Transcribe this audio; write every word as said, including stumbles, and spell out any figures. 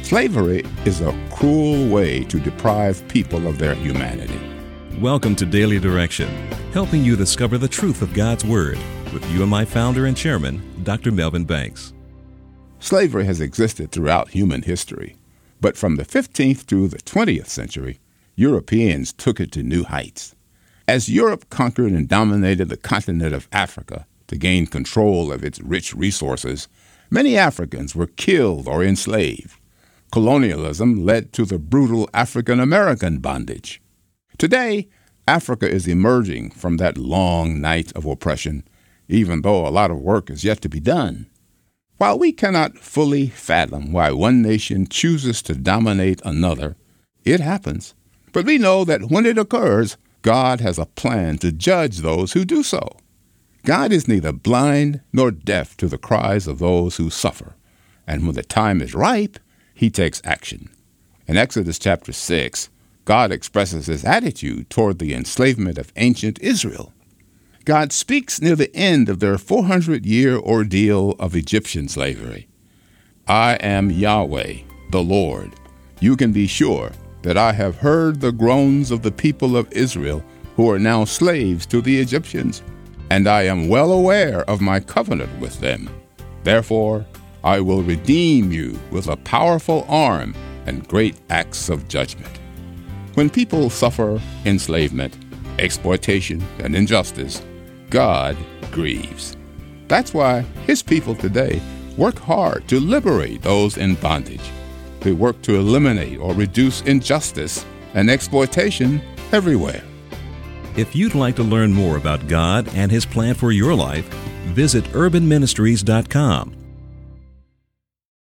Slavery is a cruel way to deprive people of their humanity. Welcome to Daily Direction, helping you discover the truth of God's Word with you and my founder and chairman, Doctor Melvin Banks. Slavery has existed throughout human history, but from the fifteenth through the twentieth century, Europeans took it to new heights. As Europe conquered and dominated the continent of Africa to gain control of its rich resources, many Africans were killed or enslaved. Colonialism led to the brutal African-American bondage. Today, Africa is emerging from that long night of oppression, even though a lot of work is yet to be done. While we cannot fully fathom why one nation chooses to dominate another, it happens. But we know that when it occurs, God has a plan to judge those who do so. God is neither blind nor deaf to the cries of those who suffer, and when the time is ripe, he takes action. In Exodus chapter six, God expresses his attitude toward the enslavement of ancient Israel. God speaks near the end of their four hundred year ordeal of Egyptian slavery. I am Yahweh, the Lord. You can be sure that I have heard the groans of the people of Israel who are now slaves to the Egyptians, and I am well aware of my covenant with them. Therefore, I will redeem you with a powerful arm and great acts of judgment. When people suffer enslavement, exploitation, and injustice, God grieves. That's why his people today work hard to liberate those in bondage. They work to eliminate or reduce injustice and exploitation everywhere. If you'd like to learn more about God and his plan for your life, visit urban ministries dot com.